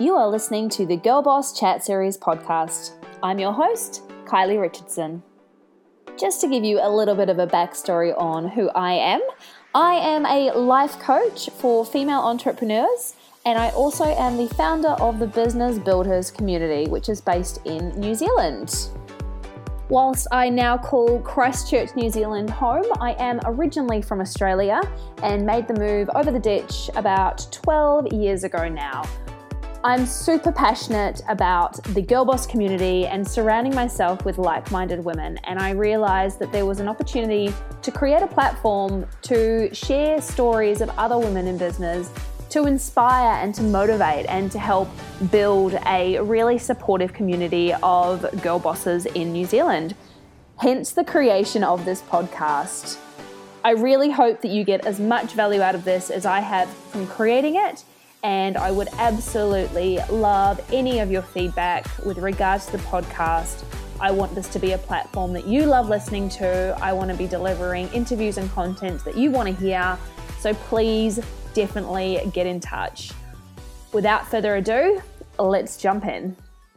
You are listening to the Girl Boss Chat Series podcast. I'm your host, Kylie Richardson. Just to give you a little bit of a backstory on who I am a life coach for female entrepreneurs, and I also am the founder of the Business Builders community, which is based in New Zealand. Whilst I now call Christchurch, New Zealand home, I am originally from Australia and made the move over the ditch about 12 years ago now. I'm super passionate about the Girl Boss community and surrounding myself with like-minded women, and I realized that there was an opportunity to create a platform to share stories of other women in business, to inspire and to motivate and to help build a really supportive community of girl bosses in New Zealand. Hence the creation of this podcast. I really hope that you get as much value out of this as I have from creating it, and I would absolutely love any of your feedback with regards to the podcast. I want this to be a platform that you love listening to. I want to be delivering interviews and content that you want to hear. So please definitely get in touch. Without further ado, let's jump in.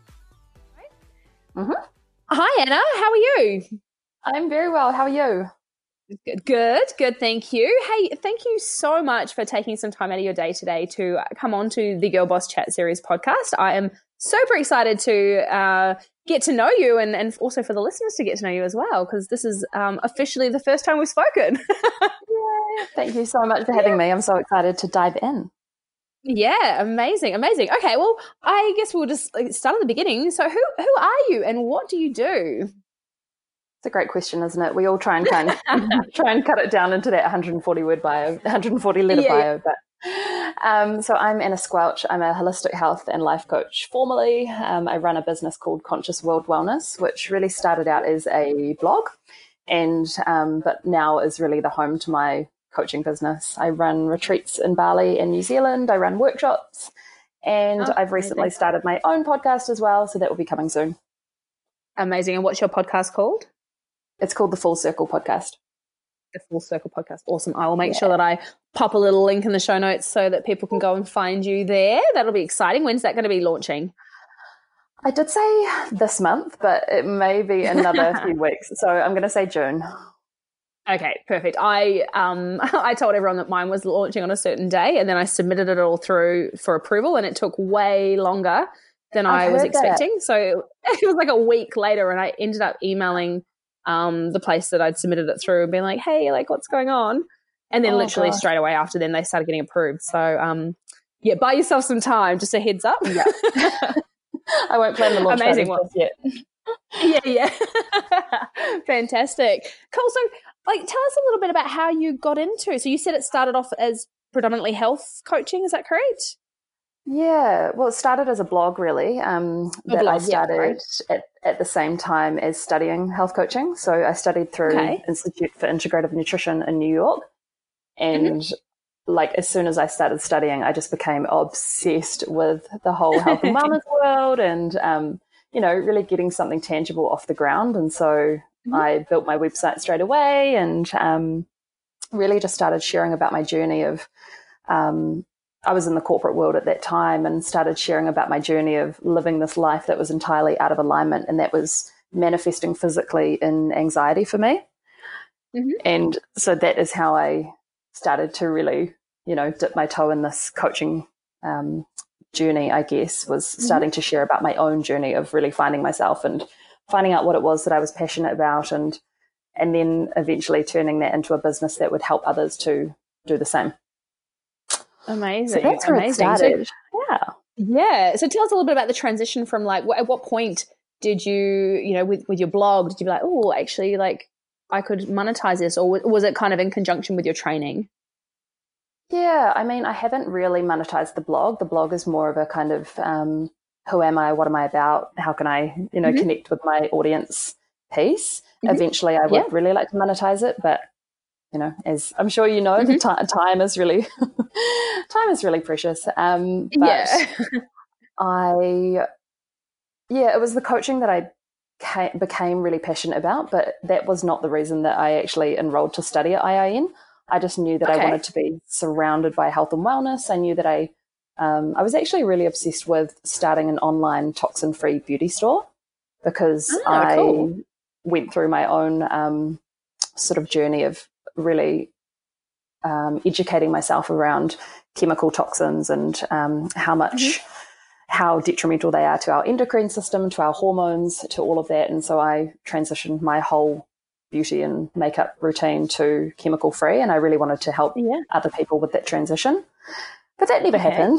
Hi, Anna. How are you? I'm very well. How are you? Good. Thank you. Hey, thank you so much for taking some time out of your day today to come on to the Girl Boss Chat Series podcast. I am super excited to get to know you and also for the listeners to get to know you as well, because this is officially the first time we've spoken. Yay. Thank you so much for having me. I'm so excited to dive in. Yeah, amazing. Okay, well, I guess we'll just start at the beginning. So who are you and what do you do? It's a great question, isn't it? We all try and cut it down into that 140 letter bio. But so I'm Anna Squelch. I'm a holistic health and life coach formerly. I run a business called Conscious World Wellness, which really started out as a blog, and but now is really the home to my coaching business. I run retreats in Bali and New Zealand. I run workshops, and I've recently started my own podcast as well, so that will be coming soon. Amazing. And what's your podcast called? It's called the Full Circle Podcast. The Full Circle Podcast. Awesome. I will make sure that I pop a little link in the show notes so that people can go and find you there. That'll be exciting. When's that going to be launching? I did say this month, but it may be another few weeks. So I'm going to say June. Okay, perfect. I told everyone that mine was launching on a certain day, and then I submitted it all through for approval, and it took way longer than I was expecting. That. So it was like a week later, and I ended up emailing the place that I'd submitted it through and being like, hey, like, what's going on? And then literally straight away after then they started getting approved. So buy yourself some time, just a heads up. Yeah. I won't plan the launch just yet. Yeah. Fantastic. Cool. So tell us a little bit about how you got into. So you said it started off as predominantly health coaching. Is that correct? Yeah. Well, it started as a blog, really. I started at the same time as studying health coaching. So I studied through Institute for Integrative Nutrition in New York. And as soon as I started studying, I just became obsessed with the whole health and wellness world and, really getting something tangible off the ground. And so I built my website straight away and really just started sharing about my journey of I was in the corporate world at that time and started sharing about my journey of living this life that was entirely out of alignment, and that was manifesting physically in anxiety for me. And so that is how I started to really, dip my toe in this coaching journey, I guess, was starting to share about my own journey of really finding myself and finding out what it was that I was passionate about, and then eventually turning that into a business that would help others to do the same. Amazing. So that's where it started. Yeah. So tell us a little bit about the transition from at what point did you, with your blog, did you be like, oh, actually, I could monetize this, or was it kind of in conjunction with your training? Yeah, I mean, I haven't really monetized the blog. The blog is more of a kind of who am I, what am I about, how can I, connect with my audience piece. Eventually, I would really like to monetize it, but as I'm sure you know, the time is really precious. But it was the coaching that I became really passionate about, but that was not the reason that I actually enrolled to study at IIN. I just knew that I wanted to be surrounded by health and wellness. I knew that I I was actually really obsessed with starting an online toxin-free beauty store because I went through my own sort of journey of really educating myself around chemical toxins and how detrimental they are to our endocrine system, to our hormones, to all of that. And so I transitioned my whole beauty and makeup routine to chemical free, and I really wanted to help other people with that transition. But that never happened.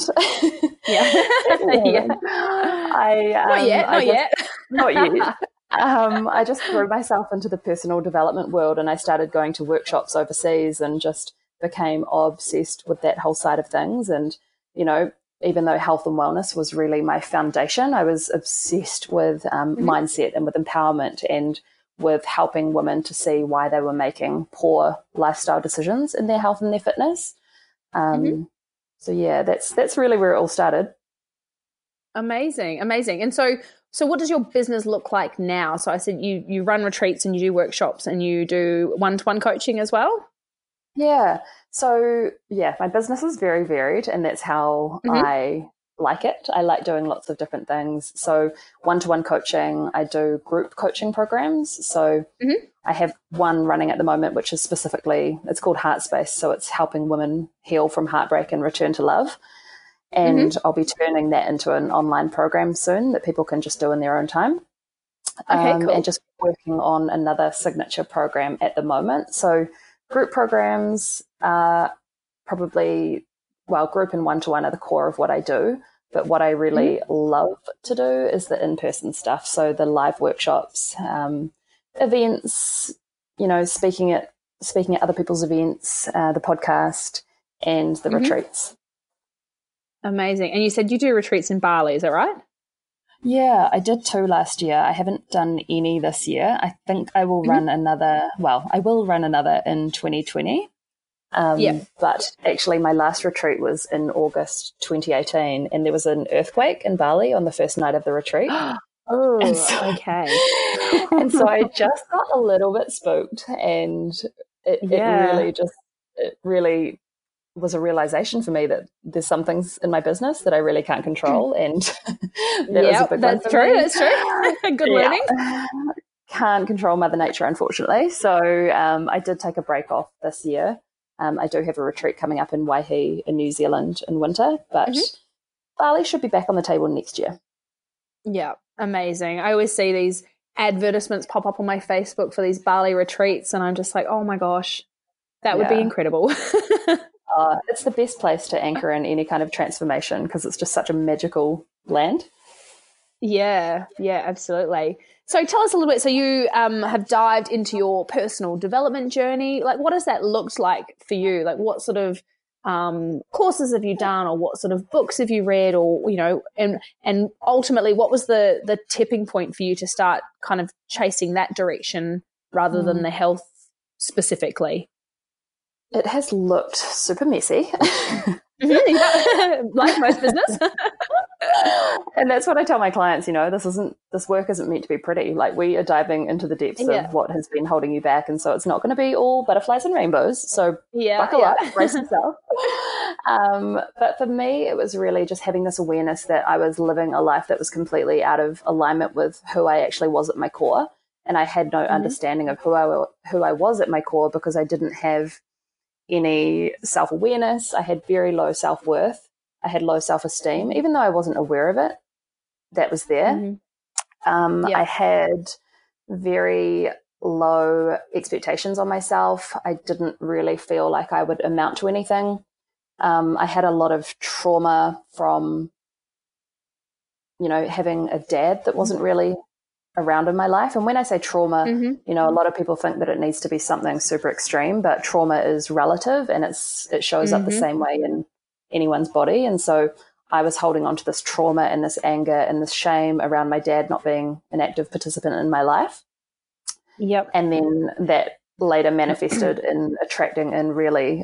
Not yet. I just threw myself into the personal development world, and I started going to workshops overseas and just became obsessed with that whole side of things. And, you know, even though health and wellness was really my foundation, I was obsessed with mindset and with empowerment and with helping women to see why they were making poor lifestyle decisions in their health and their fitness. So yeah, that's really where it all started. Amazing. And so what does your business look like now? So I said you run retreats and you do workshops and you do one-to-one coaching as well? Yeah. So yeah, my business is very varied, and that's how I like it. I like doing lots of different things. So one-to-one coaching, I do group coaching programs. So I have one running at the moment, which is specifically, it's called Heart Space. So it's helping women heal from heartbreak and return to love. And I'll be turning that into an online program soon that people can just do in their own time. Cool. And just working on another signature program at the moment. So group programs are probably, well, group and one-to-one are the core of what I do. But what I really love to do is the in-person stuff. So the live workshops, events, you know, speaking at other people's events, the podcast, and the retreats. Amazing. And you said you do retreats in Bali, is that right? Yeah, I did 2 last year. I haven't done any this year. I think I will run another, I will run another in 2020. But actually my last retreat was in August 2018, and there was an earthquake in Bali on the first night of the retreat. Okay. And so I just got a little bit spooked, and it really was a realization for me that there's some things in my business that I really can't control, and that was a big one for me. That's true. Good learning. Can't control Mother Nature, unfortunately. So I did take a break off this year. I do have a retreat coming up in Waihi in New Zealand in winter, but Bali should be back on the table next year. Yeah, amazing. I always see these advertisements pop up on my Facebook for these Bali retreats, and I'm just like, oh my gosh, that would be incredible. It's the best place to anchor in any kind of transformation because it's just such a magical land. Yeah, absolutely. So tell us a little bit. So you have dived into your personal development journey. Like, what has that looked like for you? Like, what sort of courses have you done, or what sort of books have you read, or, you know, and ultimately, what was the tipping point for you to start kind of chasing that direction rather than the health specifically? It has looked super messy. Like most business. And that's what I tell my clients, you know, this work isn't meant to be pretty. Like, we are diving into the depths of what has been holding you back, and so it's not going to be all butterflies and rainbows. So buckle up, brace yourself. But for me, it was really just having this awareness that I was living a life that was completely out of alignment with who I actually was at my core, and I had no understanding of who I was at my core because I didn't have any self-awareness. I had very low self-worth. I had low self-esteem, even though I wasn't aware of it. That was there. I had very low expectations on myself. I didn't really feel like I would amount to anything. I had a lot of trauma from, you know, having a dad that wasn't really around in my life. And when I say trauma, you know, a lot of people think that it needs to be something super extreme, but trauma is relative, and it shows up the same way in anyone's body. And so I was holding on to this trauma and this anger and this shame around my dad not being an active participant in my life. Yep. And then that later manifested in attracting in really,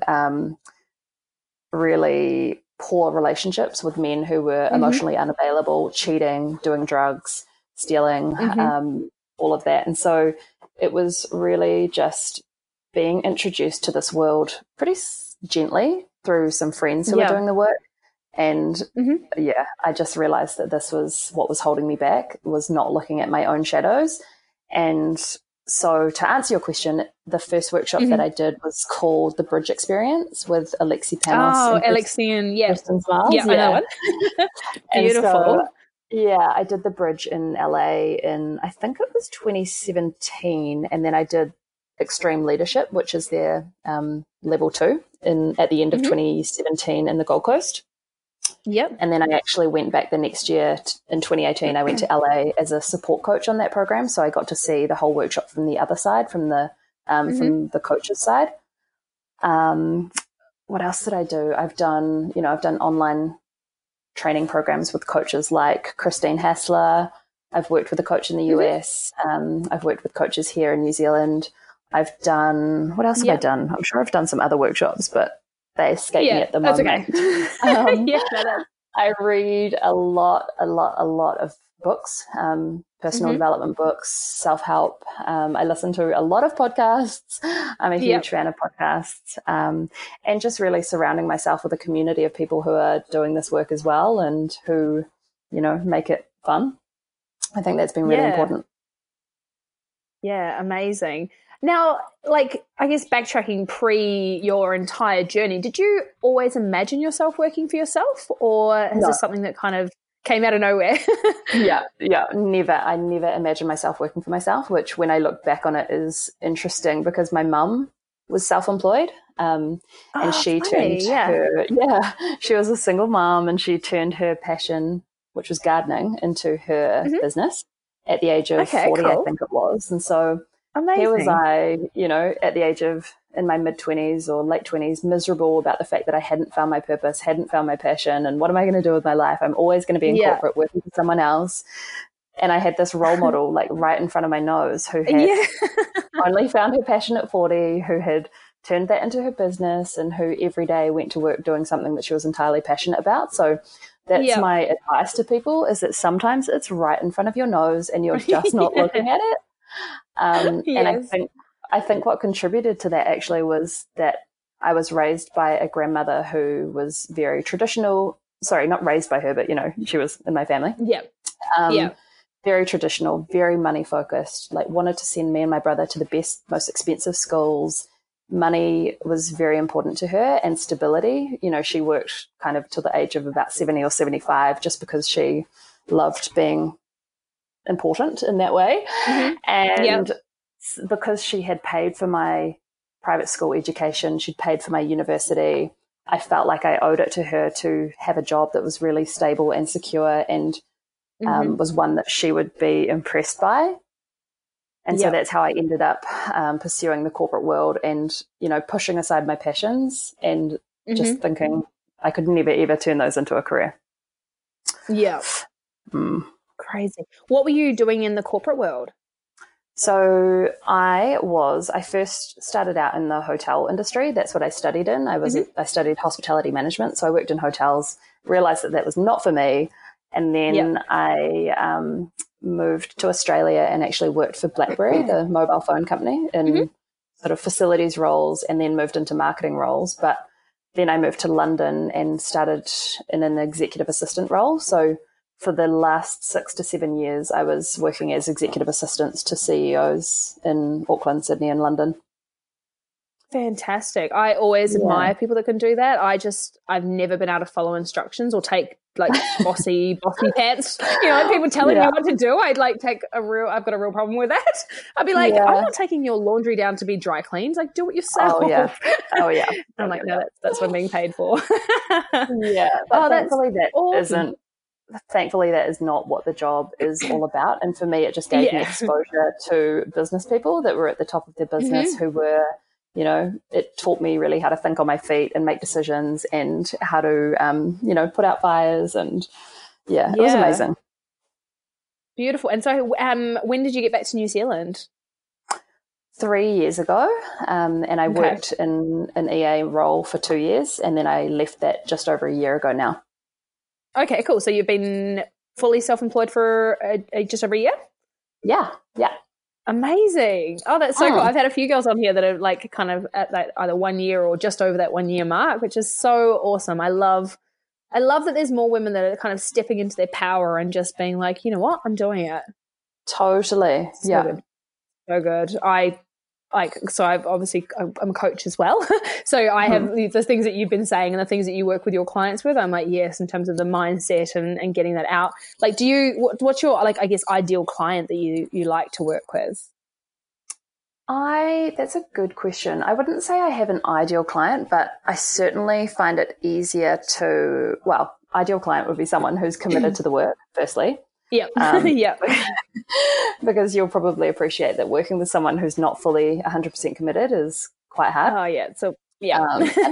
really poor relationships with men who were emotionally unavailable, cheating, doing drugs, stealing, all of that. And so it was really just being introduced to this world pretty gently through some friends who were doing the work. And I just realized that this was what was holding me back, was not looking at my own shadows. And so to answer your question, the first workshop that I did was called The Bridge Experience with Alexi Panos. Oh, Alexi and I know one. Beautiful. So, I did The Bridge in LA in, I think it was 2017. And then I did Extreme Leadership, which is their level 2 at the end of 2017 in the Gold Coast. Yep. And then I actually went back the next year in 2018. I went to LA as a support coach on that program. So I got to see the whole workshop from the other side, from the coach's side. What else did I do? I've done online training programs with coaches like Christine Hassler. I've worked with a coach in the US. I've worked with coaches here in New Zealand. I've done, what else have I done? I'm sure I've done some other workshops, but they escape me at the moment. That's okay. I read a lot of books, personal development books, self-help. I listen to a lot of podcasts. I'm a huge fan of podcasts, and just really surrounding myself with a community of people who are doing this work as well and who, make it fun. I think that's been really important. Yeah, amazing. Now, I guess backtracking pre your entire journey, did you always imagine yourself working for yourself, or is this something that kind of came out of nowhere? Never. I never imagined myself working for myself, which when I look back on it is interesting because my mum was self-employed. And she she was a single mom, and she turned her passion, which was gardening, into her business at the age of 40, I think it was. And so amazing. Here was I, at the age of, in my mid-20s or late 20s, miserable about the fact that I hadn't found my purpose, hadn't found my passion, and what am I going to do with my life? I'm always going to be in corporate working for someone else. And I had this role model right in front of my nose who had only found her passion at 40, who had turned that into her business, and who every day went to work doing something that she was entirely passionate about. So that's my advice to people, is that sometimes it's right in front of your nose and you're just not looking at it. And I think what contributed to that actually was that I was raised by a grandmother who was very traditional. Sorry, not raised by her, but she was in my family. Very traditional, very money focused, wanted to send me and my brother to the best, most expensive schools. Money was very important to her, and stability. She worked kind of till the age of about 70 or 75 just because she loved being important in that way. And because she had paid for my private school education, she'd paid for my university, I felt like I owed it to her to have a job that was really stable and secure and was one that she would be impressed by. And so that's how I ended up pursuing the corporate world and, pushing aside my passions and just thinking I could never, ever turn those into a career. Crazy. What were you doing in the corporate world? So I first started out in the hotel industry. That's what I studied in. I studied hospitality management. So I worked in hotels, realized that was not for me. And then I moved to Australia and actually worked for BlackBerry, the mobile phone company, in sort of facilities roles, and then moved into marketing roles. But then I moved to London and started in an executive assistant role. So for the last 6 to 7 years, I was working as executive assistants to CEOs in Auckland, Sydney, and London. Fantastic. I always admire people that can do that. I've never been able to follow instructions or take bossy pants. People telling me what to do. I've got a real problem with that. I'd be like, I'm not taking your laundry down to be dry cleaned. Do it yourself. I'm like, no, that's what I'm being paid for. But thankfully that is not what the job is all about. And for me, it just gave me exposure to business people that were at the top of their business who were, it taught me really how to think on my feet and make decisions and how to, put out fires. And it was amazing. Beautiful. And so when did you get back to New Zealand? 3 years ago. And I worked in an EA role for 2 years, and then I left that just over a year ago now. Okay, cool. So you've been fully self-employed for just over a year? Yeah. Amazing. Oh, that's so cool. I've had a few girls on here that are kind of at that either 1 year or just over that 1 year mark, which is so awesome. I love I love that there's more women that are kind of stepping into their power and just being like, you know what, I'm doing it. Totally. So good. So good. I'm a coach as well. So I have the things that you've been saying and the things that you work with your clients with. I'm like, yes, in terms of the mindset and getting that out. Like, what's your, like, I guess, ideal client that you like to work with? That's a good question. I wouldn't say I have an ideal client, but I certainly find it easier to, well, ideal client would be someone who's committed to the work, firstly. Yeah. Yeah. Because you'll probably appreciate that working with someone who's not fully 100% committed is quite hard. Oh, yeah. So, yeah.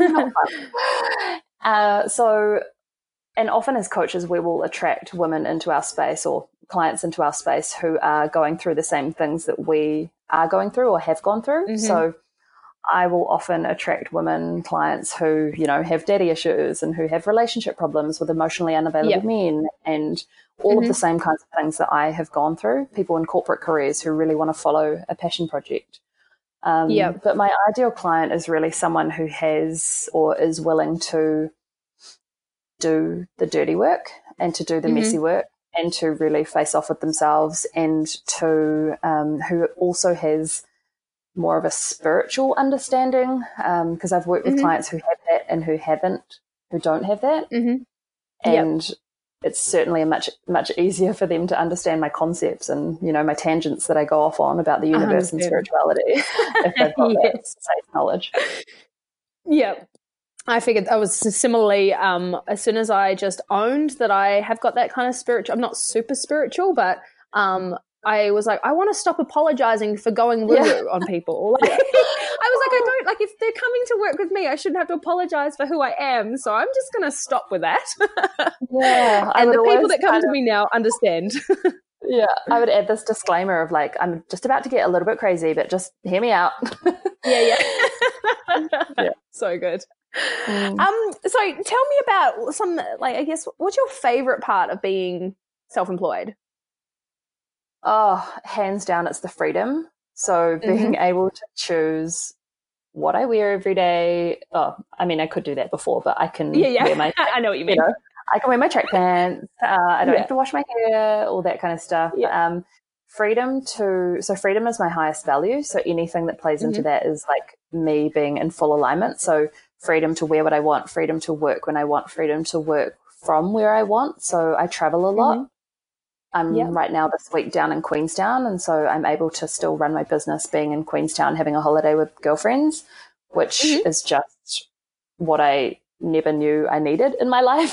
And often as coaches, we will attract women into our space or clients into our space who are going through the same things that we are going through or have gone through. So I will often attract women clients who, you know, have daddy issues and who have relationship problems with emotionally unavailable men and all of the same kinds of things that I have gone through, people in corporate careers who really want to follow a passion project. But my ideal client is really someone who has or is willing to do the dirty work and to do the messy work and to really face off with themselves and to who also has more of a spiritual understanding, because I've worked with clients who have that and who don't have that. And it's certainly much easier for them to understand my concepts and, you know, my tangents that I go off on about the universe and spirituality if they've got that safe knowledge. Yeah. I figured I was similarly, as soon as I just owned that I have got that kind of spiritual, I'm not super spiritual, but I was like, I want to stop apologizing for going woo-woo on people. Like, I was like, I don't, like, if they're coming to work with me, I shouldn't have to apologize for who I am. So I'm just going to stop with that. And the people that come to me now understand. Yeah, I would add this disclaimer of like, I'm just about to get a little bit crazy, but just hear me out. Yeah. So good. So tell me about some, like, I guess, what's your favorite part of being self-employed? Oh, hands down, it's the freedom. So being able to choose what I wear every day. Oh, I mean, I could do that before, but I can wear my, I know what you mean. You know, I can wear my track pants. I don't have to wash my hair, all that kind of stuff. Freedom is my highest value. So anything that plays into that is like me being in full alignment. So freedom to wear what I want, freedom to work when I want, freedom to work from where I want. So I travel a lot. I'm right now this week down in Queenstown, and so I'm able to still run my business being in Queenstown, having a holiday with girlfriends, which is just what I never knew I needed in my life.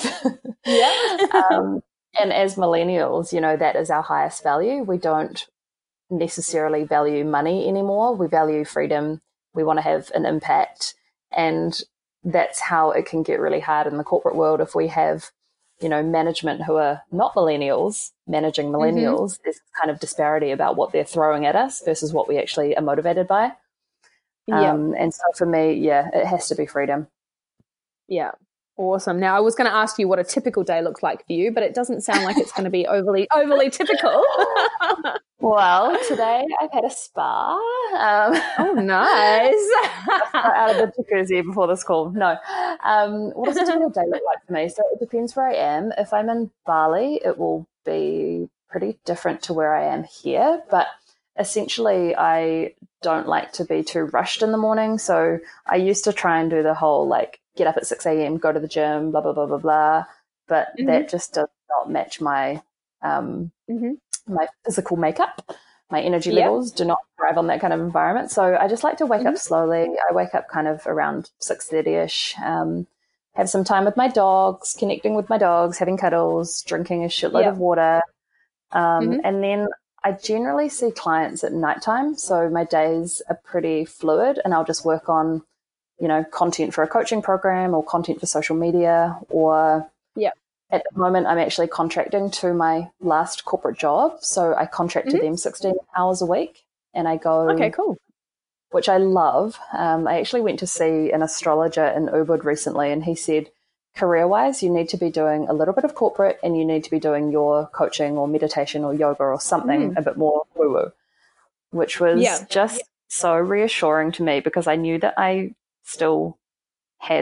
And as millennials, you know, that is our highest value. We don't necessarily value money anymore. We value freedom. We want to have an impact. And that's how it can get really hard in the corporate world if we have, you know, management who are not millennials managing millennials. There's kind of disparity about what they're throwing at us versus what we actually are motivated by. And so for me, it has to be freedom. Yeah. Awesome. Now, I was going to ask you what a typical day looks like for you, but it doesn't sound like it's going to be overly typical. Well, today I've had a spa. Oh, nice. Out of the jacuzzi before this call. No. What does a typical day look like for me? So it depends where I am. If I'm in Bali, it will be pretty different to where I am here. But essentially, I don't like to be too rushed in the morning. So I used to try and do the whole, like, get up at 6 a.m., go to the gym, blah, blah, blah, blah, blah. But that just does not match my my physical makeup. My energy levels do not thrive on that kind of environment. So I just like to wake up slowly. I wake up kind of around 6:30ish, have some time with my dogs, connecting with my dogs, having cuddles, drinking a shitload of water. And then I generally see clients at nighttime. So my days are pretty fluid, and I'll just work on, you know, content for a coaching program or content for social media, or at the moment I'm actually contracting to my last corporate job. So I contract to them 16 hours a week, and I go, okay, cool, which I love. I actually went to see an astrologer in Ubud recently, and he said, career-wise, you need to be doing a little bit of corporate and you need to be doing your coaching or meditation or yoga or something a bit more woo-woo, which was just so reassuring to me, because I knew that I still had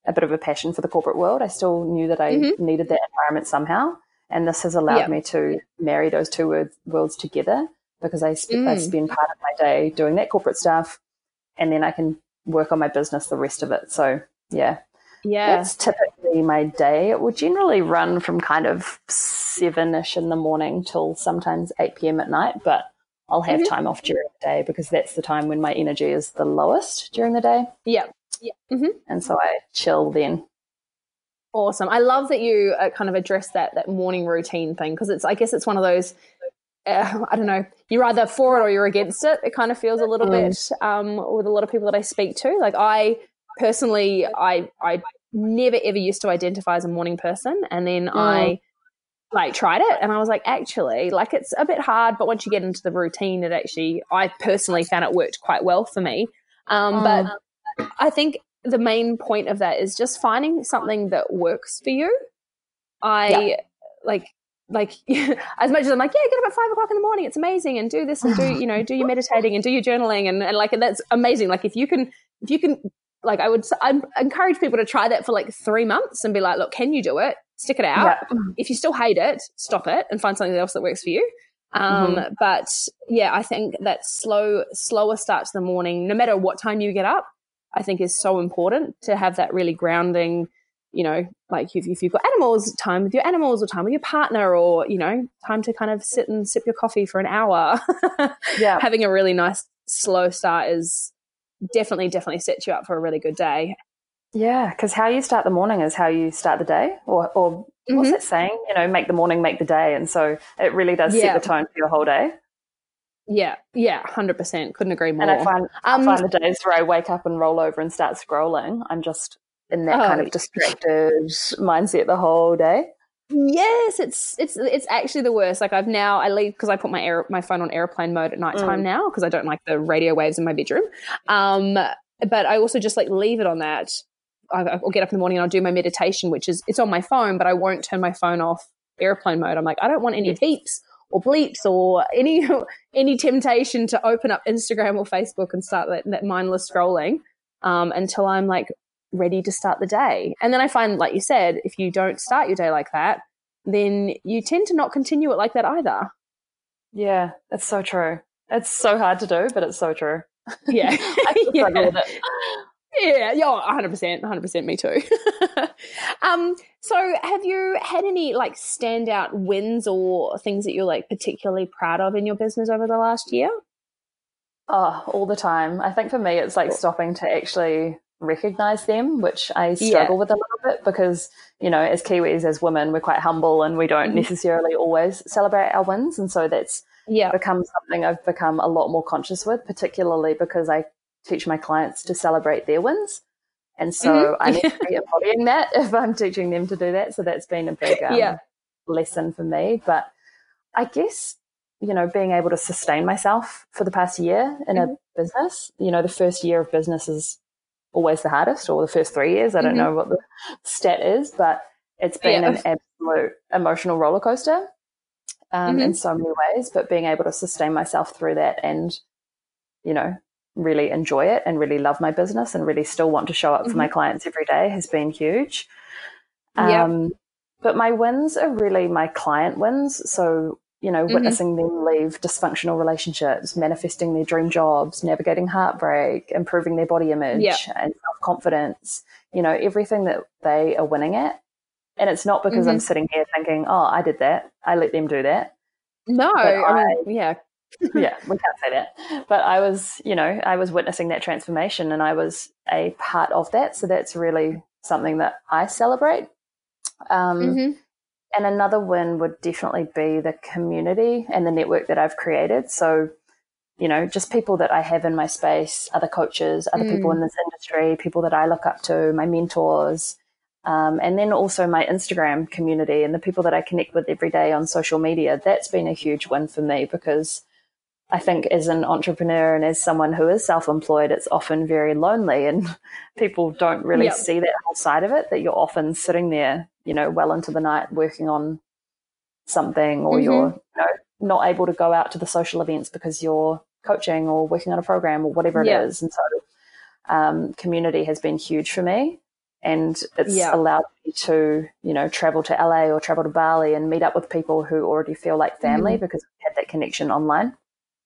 a bit of a passion for the corporate world. I still knew that I needed that environment somehow. And this has allowed me to marry those two worlds together, because I spend part of my day doing that corporate stuff, and then I can work on my business the rest of it. So, yeah. That's typically my day. It will generally run from kind of 7-ish in the morning till sometimes 8 p.m. at night, but I'll have time off during the day because that's the time when my energy is the lowest during the day. Yeah. And so I chill then. Awesome. I love that you kind of address that morning routine thing, because I guess it's one of those, I don't know, you're either for it or you're against it. It kind of feels a little bit with a lot of people that I speak to. Like I personally, I never ever used to identify as a morning person, and then I tried it and I was like, actually, like it's a bit hard, but once you get into the routine, I personally found it worked quite well for me. But I think the main point of that is just finding something that works for you. Like as much as I'm like, get up at 5 o'clock in the morning, it's amazing, and do this and do your meditating and do your journaling and like, and that's amazing. Like if you can like I encourage people to try that for like 3 months and be like, look, can you do it? Stick it out. If you still hate it, stop it and find something else that works for you. But yeah, I think that slower start to the morning, no matter what time you get up, I think is so important to have that really grounding, like if you've got animals, time with your animals, or time with your partner, or, time to kind of sit and sip your coffee for an hour. Having a really nice slow start is definitely sets you up for a really good day. Yeah, because how you start the morning is how you start the day, or what's that saying? Make the morning, make the day. And so it really does set the tone for your whole day. Yeah, 100%. Couldn't agree more. And I find the days where I wake up and roll over and start scrolling, I'm just in that kind of distracted mindset the whole day. Yes, it's actually the worst. Like I leave because I put my phone on airplane mode at nighttime now, because I don't like the radio waves in my bedroom. But I also just like leave it on that. I'll get up in the morning and I'll do my meditation, which is, it's on my phone, but I won't turn my phone off airplane mode. I'm like, I don't want any beeps or bleeps or any temptation to open up Instagram or Facebook and start that mindless scrolling until I'm like ready to start the day. And then I find, like you said, if you don't start your day like that, then you tend to not continue it like that either. Yeah, that's so true. It's so hard to do, but it's so true. Yeah. I struggle with it. Yeah, 100%, me too. So have you had any like standout wins or things that you're like particularly proud of in your business over the last year? Oh, all the time. I think for me, it's like stopping to actually recognize them, which I struggle with a little bit because, as Kiwis, as women, we're quite humble and we don't necessarily always celebrate our wins. And so that's become something I've become a lot more conscious with, particularly because I teach my clients to celebrate their wins. And so I need to be embodying that if I'm teaching them to do that. So that's been a big lesson for me. But I guess, being able to sustain myself for the past year in a business, the first year of business is always the hardest, or the first 3 years. I don't know what the stat is, but it's been an absolute emotional roller coaster in so many ways. But being able to sustain myself through that and, really enjoy it and really love my business and really still want to show up for my clients every day has been huge. But my wins are really my client wins. So, witnessing them leave dysfunctional relationships, manifesting their dream jobs, navigating heartbreak, improving their body image and self-confidence, everything that they are winning at. And it's not because I'm sitting here thinking, oh, I did that, I let them do that. No, yeah, we can't say that. But I was witnessing that transformation and I was a part of that. So that's really something that I celebrate. And another win would definitely be the community and the network that I've created. So, just people that I have in my space, other coaches, other people in this industry, people that I look up to, my mentors, and then also my Instagram community and the people that I connect with every day on social media. That's been a huge win for me because I think as an entrepreneur and as someone who is self-employed, it's often very lonely and people don't really see that whole side of it, that you're often sitting there, well into the night working on something or you're not able to go out to the social events because you're coaching or working on a program or whatever it is. And so community has been huge for me. And it's allowed me to, travel to LA or travel to Bali and meet up with people who already feel like family because we've had that connection online.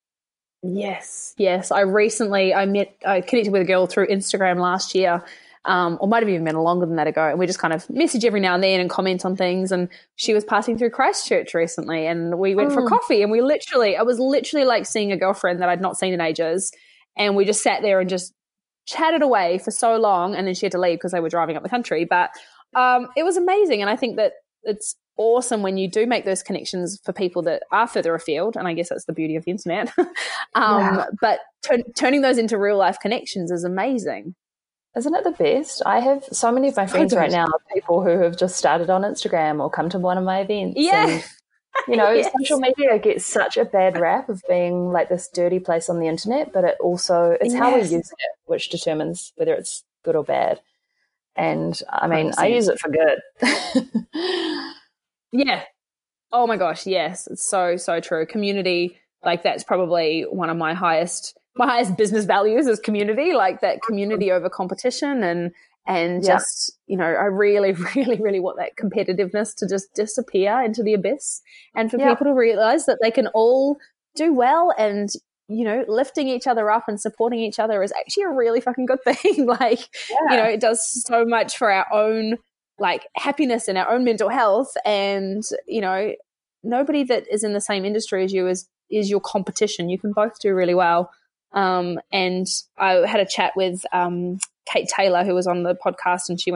Yes. I connected with a girl through Instagram last year, or might have even been longer than that ago. And we just kind of message every now and then and comment on things. And she was passing through Christchurch recently, and we went for coffee, and I was literally like seeing a girlfriend that I'd not seen in ages. And we just sat there and just chatted away for so long, and then she had to leave because they were driving up the country. But it was amazing. And I think that it's awesome when you do make those connections for people that are further afield, and I guess that's the beauty of the internet. But turning those into real life connections is amazing. Isn't it the best? I have so many of my friends right now are people who have just started on Instagram or come to one of my events. Yeah. And, social media gets such a bad rap of being like this dirty place on the internet, but it's how we use it which determines whether it's good or bad. And I mean, 100%. I use it for good. Yeah. Oh my gosh. Yes. It's so, so true. Community, like that's probably one of my highest business values is community, like that community over competition and just, I really, really, really want that competitiveness to just disappear into the abyss and for people to realize that they can all do well, and, lifting each other up and supporting each other is actually a really fucking good thing. It does so much for our own like happiness and our own mental health, and, nobody that is in the same industry as you is your competition. You can both do really well. And I had a chat with Kate Taylor, who was on the podcast, and she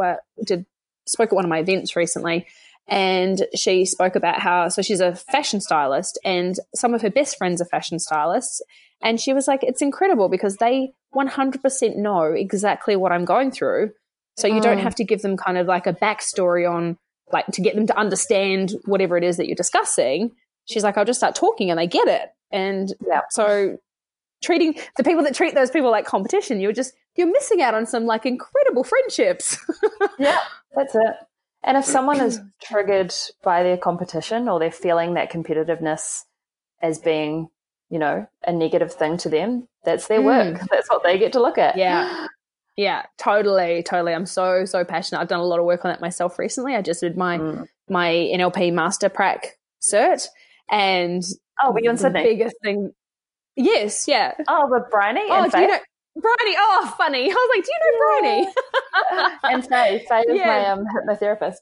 spoke at one of my events recently, and she spoke about so she's a fashion stylist, and some of her best friends are fashion stylists, and she was like, it's incredible because they 100% know exactly what I'm going through, so you don't have to give them kind of like a backstory on like to get them to understand whatever it is that you're discussing. She's like, I'll just start talking and they get it. And so treating the people that treat those people like competition, you're missing out on some like incredible friendships. Yeah, that's it. And if someone is triggered by their competition, or they're feeling that competitiveness as being, a negative thing to them, that's their work. That's what they get to look at. Yeah, totally. I'm so, so passionate. I've done a lot of work on that myself recently. I just did my NLP Master Prac cert, and were you in Sydney? Biggest thing. Yes, yeah. Oh, with Bryony and Faye? Bryony, funny. I was like, do you know Bryony? And Faye. Faye is my hypnotherapist.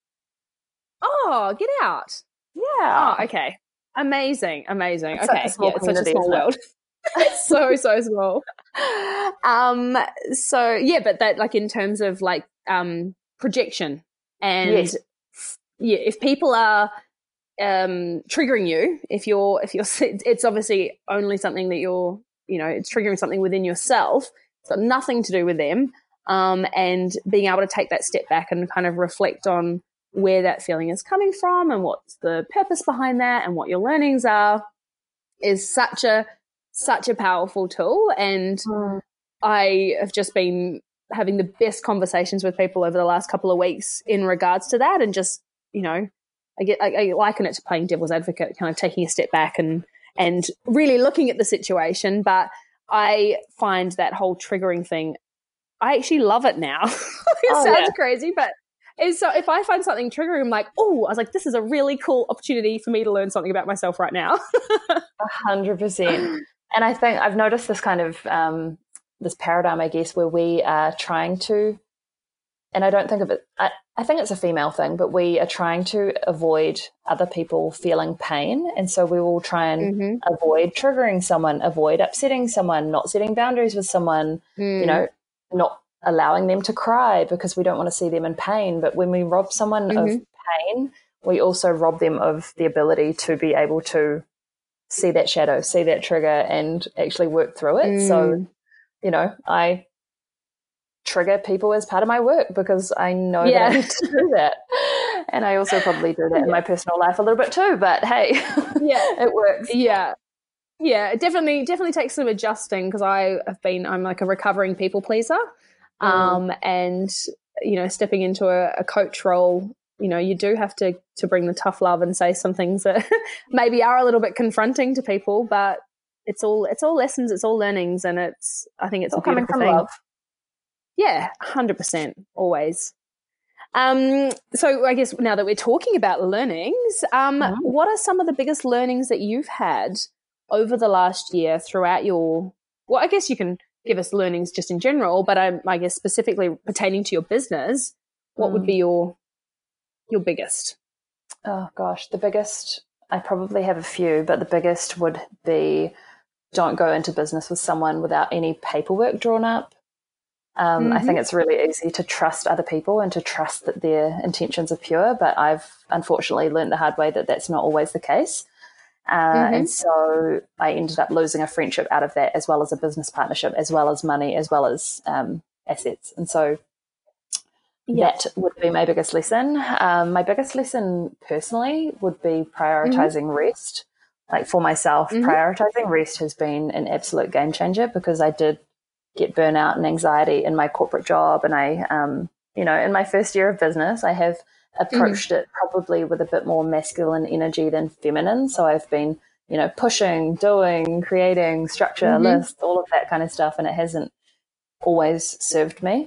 Oh, get out. Yeah. Oh, okay. Amazing. It's okay. It's such a small world. It's so, so small. But that like in terms of like projection and if people are triggering you, if you're it's obviously only something that you're it's triggering something within yourself. It's got nothing to do with them, and being able to take that step back and kind of reflect on where that feeling is coming from and what's the purpose behind that and what your learnings are is such a powerful tool. And I have just been having the best conversations with people over the last couple of weeks in regards to that, and just I liken it to playing devil's advocate, kind of taking a step back and really looking at the situation. But I find that whole triggering thing, I actually love it now. It sounds crazy, but so if I find something triggering, I'm like, I was like, this is a really cool opportunity for me to learn something about myself right now. 100%. And I think I've noticed this kind of this paradigm, I guess, where we are trying to, and I don't think of it, I think it's a female thing, but we are trying to avoid other people feeling pain. And so we will try and avoid triggering someone, avoid upsetting someone, not setting boundaries with someone, not allowing them to cry because we don't want to see them in pain. But when we rob someone of pain, we also rob them of the ability to be able to see that shadow, see that trigger, and actually work through it. So, I trigger people as part of my work because I know that I need to do that. And I also probably do that in my personal life a little bit too, but hey, it works. Yeah. Yeah, it definitely takes some adjusting because I'm like a recovering people pleaser. And, stepping into a coach role, you do have to bring the tough love and say some things that maybe are a little bit confronting to people, but it's all lessons, it's all learnings, and I think it's all coming from love. Yeah, 100%, always. So I guess now that we're talking about learnings, what are some of the biggest learnings that you've had over the last year throughout your, well, I guess you can give us learnings just in general, but I guess specifically pertaining to your business, what would be your biggest? Oh gosh, the biggest, I probably have a few, but the biggest would be don't go into business with someone without any paperwork drawn up. I think it's really easy to trust other people and to trust that their intentions are pure, but I've unfortunately learned the hard way that that's not always the case. And so I ended up losing a friendship out of that, as well as a business partnership, as well as money, as well as assets. And so that would be my biggest lesson. My biggest lesson personally would be prioritizing rest. Like for myself, prioritizing rest has been an absolute game changer, because I did get burnout and anxiety in my corporate job. And I, in my first year of business, I have approached it probably with a bit more masculine energy than feminine. So I've been, pushing, doing, creating, structure, lists, all of that kind of stuff. And it hasn't always served me.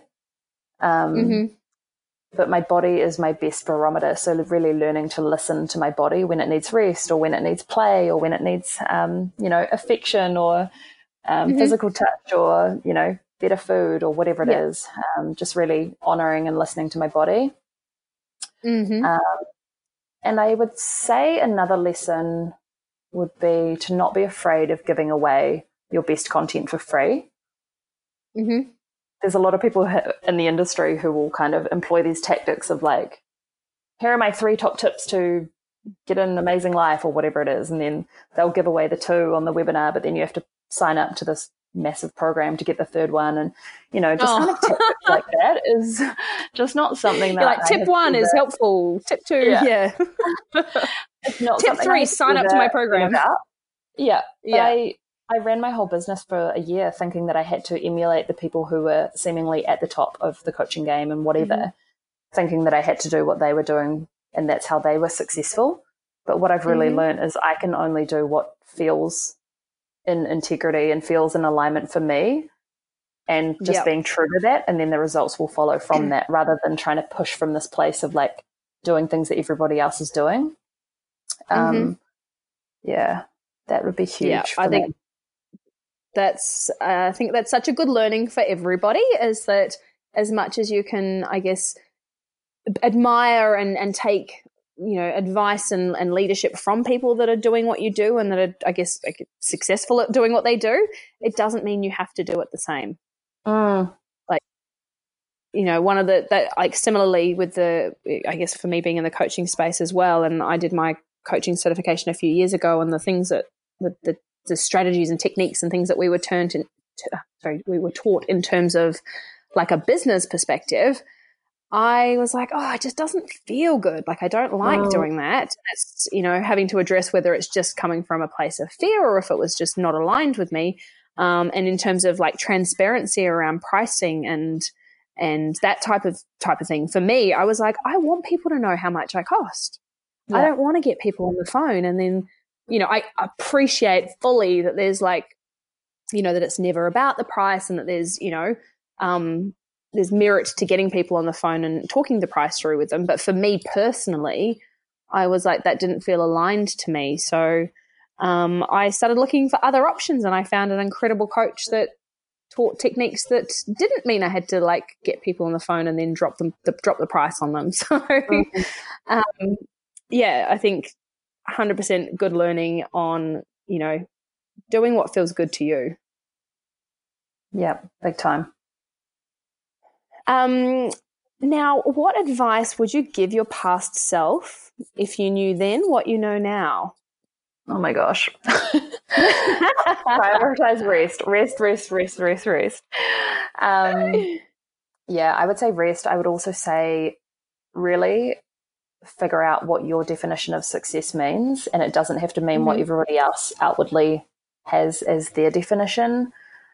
But my body is my best barometer. So really learning to listen to my body when it needs rest, or when it needs play, or when it needs, affection, or physical touch, or, better food, or whatever it is. Just really honoring and listening to my body. And I would say another lesson would be to not be afraid of giving away your best content for free. There's a lot of people in the industry who will kind of employ these tactics of like, here are my 3 top tips to get an amazing life, or whatever it is. And then they'll give away the 2 on the webinar, but then you have to sign up to this massive program to get the 3rd one. And, just kind of tactics like that is just not something that like tip 1 is helpful. Tip 2, It's not tip 3, sign up to my program. I ran my whole business for a year thinking that I had to emulate the people who were seemingly at the top of the coaching game and whatever, thinking that I had to do what they were doing and that's how they were successful. But what I've really learned is I can only do what feels in integrity and feels in alignment for me, and just being true to that. And then the results will follow from that, rather than trying to push from this place of like doing things that everybody else is doing. That would be huge. I think that's such a good learning for everybody, is that as much as you can, I guess, admire and take, advice and leadership from people that are doing what you do and that are, I guess, like, successful at doing what they do, it doesn't mean you have to do it the same. Like, one of similarly with the, I guess for me being in the coaching space as well, and I did my coaching certification a few years ago, and the things that the strategies and techniques and things that we were we were taught in terms of like a business perspective, I was like, it just doesn't feel good. Like, I don't like doing that. It's, having to address whether it's just coming from a place of fear or if it was just not aligned with me. And in terms of like transparency around pricing and that type of thing, for me, I was like, I want people to know how much I cost. I don't want to get people on the phone and then, I appreciate fully that there's like, that it's never about the price, and that there's, there's merit to getting people on the phone and talking the price through with them. But for me personally, I was like, that didn't feel aligned to me. So I started looking for other options, and I found an incredible coach that taught techniques that didn't mean I had to like get people on the phone and then drop the price on them. So I think 100% good learning on, doing what feels good to you. Yeah, big time. Now, what advice would you give your past self if you knew then what you know now? Oh my gosh. Prioritize rest. I would say rest. I would also say really figure out what your definition of success means, and it doesn't have to mean what everybody else outwardly has as their definition.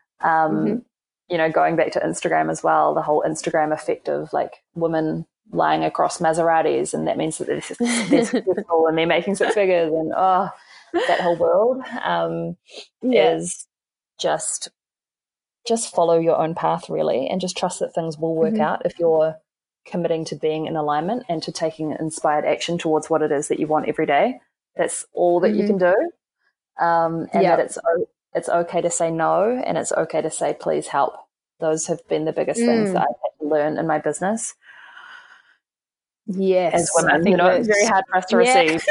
Going back to Instagram as well, the whole Instagram effect of like women lying across Maseratis, and that means that they're successful and they're making 6 figures, and that whole world is just just follow your own path really, and just trust that things will work out if you're committing to being in alignment and to taking inspired action towards what it is that you want every day. That's all that you can do. And that it's okay to say no, and it's okay to say please help. Those have been the biggest things that I've had to learn in my business. Yes, as women, I think it's very hard for us to receive.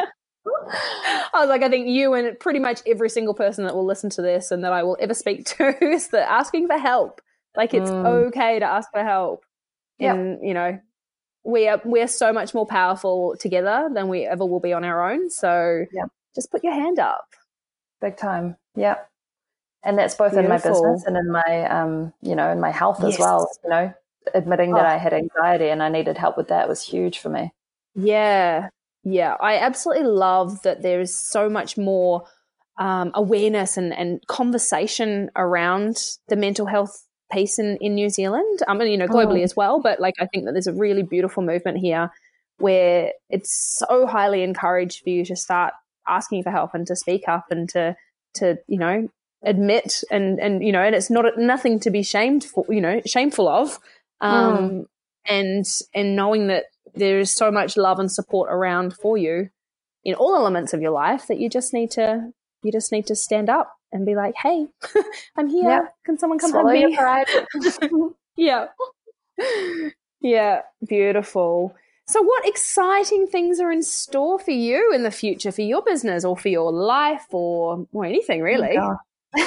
I was like, I think you and pretty much every single person that will listen to this and that I will ever speak to is that asking for help. Like, it's okay to ask for help. And, you know, we're so much more powerful together than we ever will be on our own. So just put your hand up. Big time. Yeah. And that's both in my business and in my, you know, in my health as well. You know, admitting that I had anxiety and I needed help with that was huge for me. Yeah. Yeah. I absolutely love that there is so much more awareness and conversation around the mental health piece in New Zealand. I mean, you know, globally as well, but like, I think that there's a really beautiful movement here where it's so highly encouraged for you to start asking for help and to speak up and to you know, admit and you know, and it's nothing to be shameful of, and knowing that there is so much love and support around for you in all elements of your life that you just need to stand up and be like, hey, I'm here. Yeah. Can someone come hug me? Yeah. Yeah. Beautiful. So what exciting things are in store for you in the future, for your business or for your life or anything really? Oh,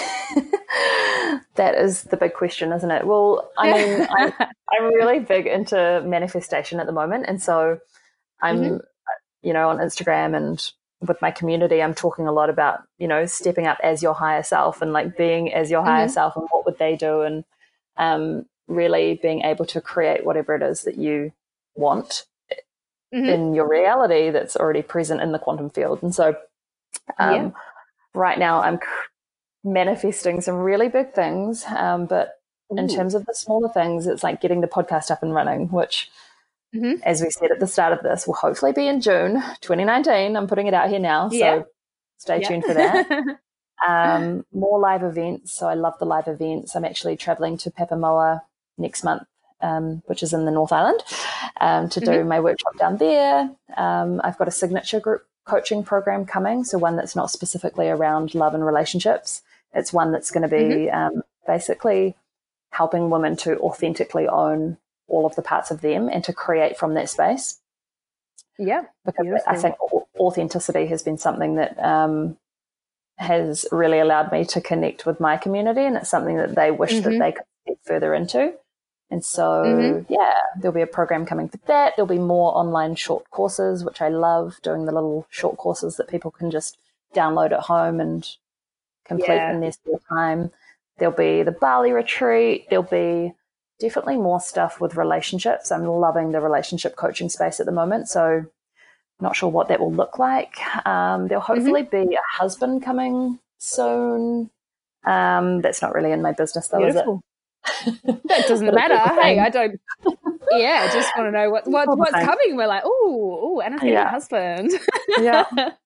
that is the big question, isn't it? Well, I mean, I'm really big into manifestation at the moment. And so I'm, you know, on Instagram and with my community, I'm talking a lot about, you know, stepping up as your higher self and like being as your higher self and what would they do, and really being able to create whatever it is that you want in your reality that's already present in the quantum field. And so right now I'm manifesting some really big things, but in terms of the smaller things, it's like getting the podcast up and running, which as we said at the start of this, will hopefully be in June 2019. I'm putting it out here now, so stay tuned for that. More live events. So I love the live events. I'm actually traveling to Papamoa next month, which is in the North Island, to do my workshop down there. I've got a signature group coaching program coming, so one that's not specifically around love and relationships. It's one that's going to be basically helping women to authentically own all of the parts of them and to create from that space. Yeah. Because I think authenticity has been something that has really allowed me to connect with my community, and it's something that they wish that they could get further into. And so, there'll be a program coming for that. There'll be more online short courses, which I love, doing the little short courses that people can just download at home and complete in their spare time. There'll be the Bali retreat. There'll be definitely more stuff with relationships. I'm loving the relationship coaching space at the moment, so not sure what that will look like. There'll hopefully be a husband coming soon. That's not really in my business though, Beautiful. Is it? That doesn't matter. Hey, I don't. Yeah, I just want to know what's coming. We're like, Anna's getting a husband. Yeah.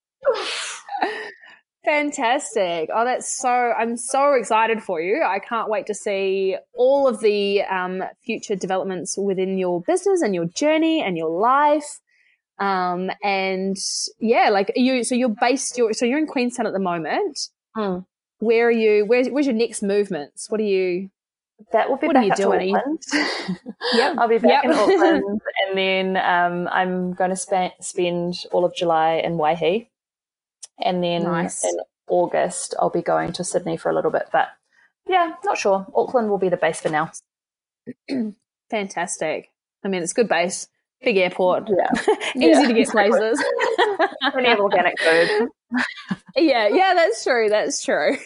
Fantastic. Oh, I'm so excited for you. I can't wait to see all of the future developments within your business and your journey and your life. And yeah, like you're in Queenstown at the moment. Where are you? Where's your next movements? What are you back up to Auckland. I'll be back in Auckland, and then I'm going to spend all of July in Waihi. And then in August, I'll be going to Sydney for a little bit. But, yeah, not sure. Auckland will be the base for now. Fantastic. I mean, it's a good base. Big airport. Yeah. Easy to get places. Plenty of organic food. Yeah, that's true. That's true.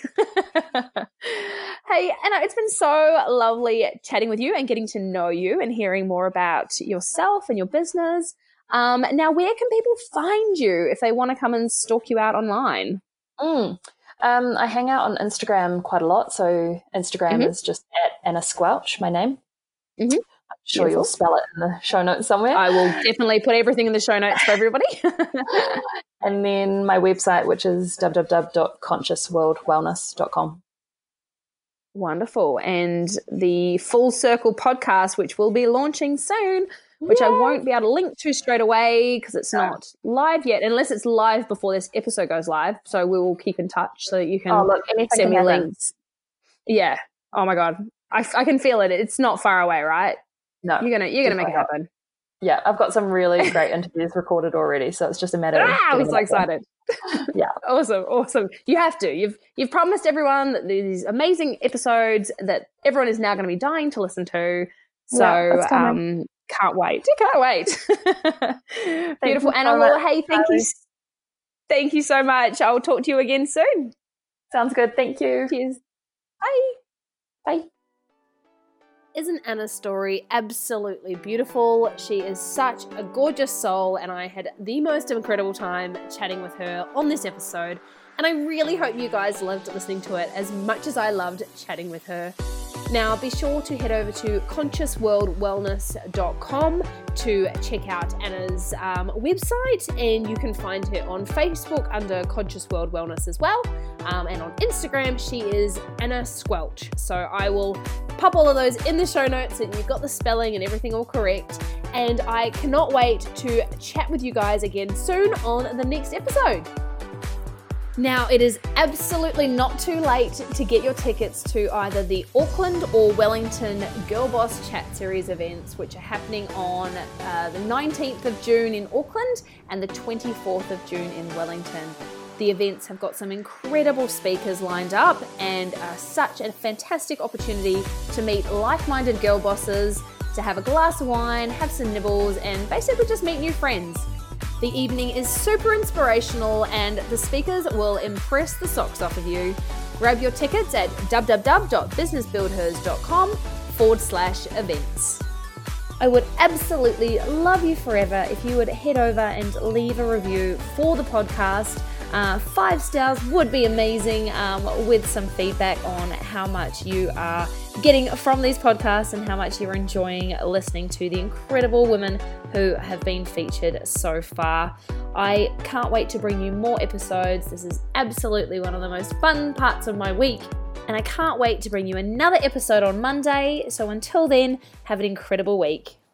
Hey, Anna, it's been so lovely chatting with you and getting to know you and hearing more about yourself and your business. Now, where can people find you if they want to come and stalk you out online? I hang out on Instagram quite a lot. So Instagram is just at Anna Squelch, my name. I'm sure you'll spell it in the show notes somewhere. I will definitely put everything in the show notes for everybody. And then my website, which is www.consciousworldwellness.com. Wonderful. And the Full Circle podcast, which will be launching soon, which I won't be able to link to straight away because it's not live yet, unless it's live before this episode goes live. So we will keep in touch so that you can send me links. Yeah. Oh my God. I can feel it. It's not far away, right? No. You're gonna make it happen. Yeah, I've got some really great interviews recorded already, so it's just a matter of I'm so excited. Yeah. Awesome. You have to. You've promised everyone that these amazing episodes that everyone is now going to be dying to listen to. So can't wait. Beautiful, Anna. Well, hey, thank you so much. I'll talk to you again soon. Sounds good. Thank you. Cheers. Bye. Isn't Anna's story absolutely beautiful? She is such a gorgeous soul, and I had the most incredible time chatting with her on this episode. And I really hope you guys loved listening to it as much as I loved chatting with her. Now, be sure to head over to consciousworldwellness.com to check out Anna's website, and you can find her on Facebook under Conscious World Wellness as well, and on Instagram she is Anna Squelch. So I will pop all of those in the show notes and you've got the spelling and everything all correct, and I cannot wait to chat with you guys again soon on the next episode. Now, it is absolutely not too late to get your tickets to either the Auckland or Wellington Girl Boss Chat Series events, which are happening on the 19th of June in Auckland and the 24th of June in Wellington. The events have got some incredible speakers lined up and are such a fantastic opportunity to meet like-minded girl bosses, to have a glass of wine, have some nibbles, and basically just meet new friends. The evening is super inspirational and the speakers will impress the socks off of you. Grab your tickets at www.businessbuildhers.com/events. I would absolutely love you forever if you would head over and leave a review for the podcast. 5 stars would be amazing, with some feedback on how much you are getting from these podcasts and how much you're enjoying listening to the incredible women who have been featured so far. I can't wait to bring you more episodes. This is absolutely one of the most fun parts of my week, and I can't wait to bring you another episode on Monday. So until then, have an incredible week.